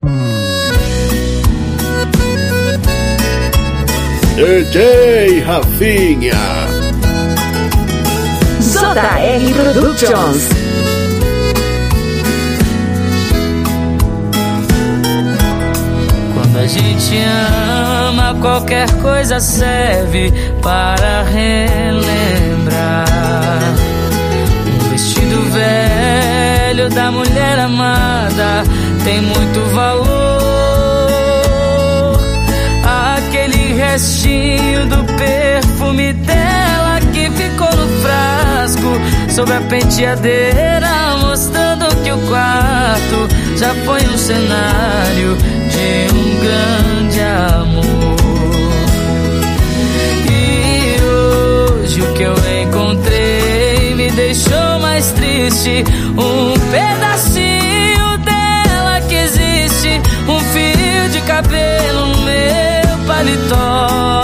DJ Rafinha, JR Productions. Quando a gente ama, qualquer coisa serve para relembrar. Um vestido velho da mulher amada tem muito valor. Aquele restinho do perfume dela que ficou no frasco sob a penteadeira, mostrando que o quarto já foi um cenário de um grande amor. E hoje o que eu encontrei me deixou mais triste. Um pedacinho dela que existe, um fio de cabelo no meu paletó.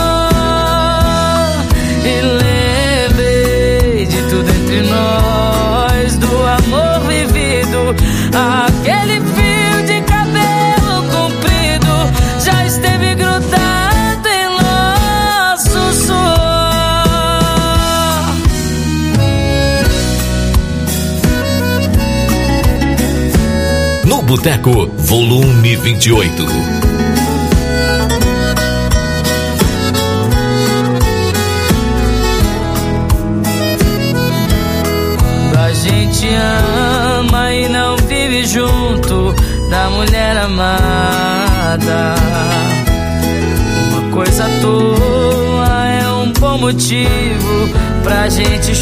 E lembrei de tudo entre nós, do amor vivido. Aquele fio de cabelo comprido já esteve grudado em nosso suor. No Boteco, volume 28. A gente ama e não vive junto da mulher amada. Uma coisa à toa é um bom motivo pra gente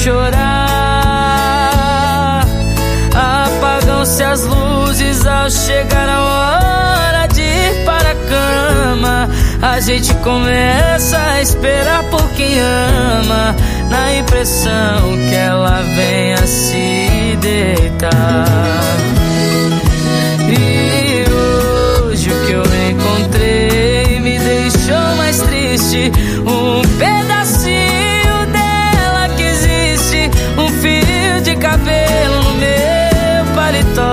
chorar. Apagam-se as luzes ao chegar a hora de ir para a cama. A gente começa a esperar por quem ama, na impressão que ela venha se deitar. E hoje o que eu encontrei me deixou mais triste. Um pedacinho dela que existe, um fio de cabelo no meu paletó.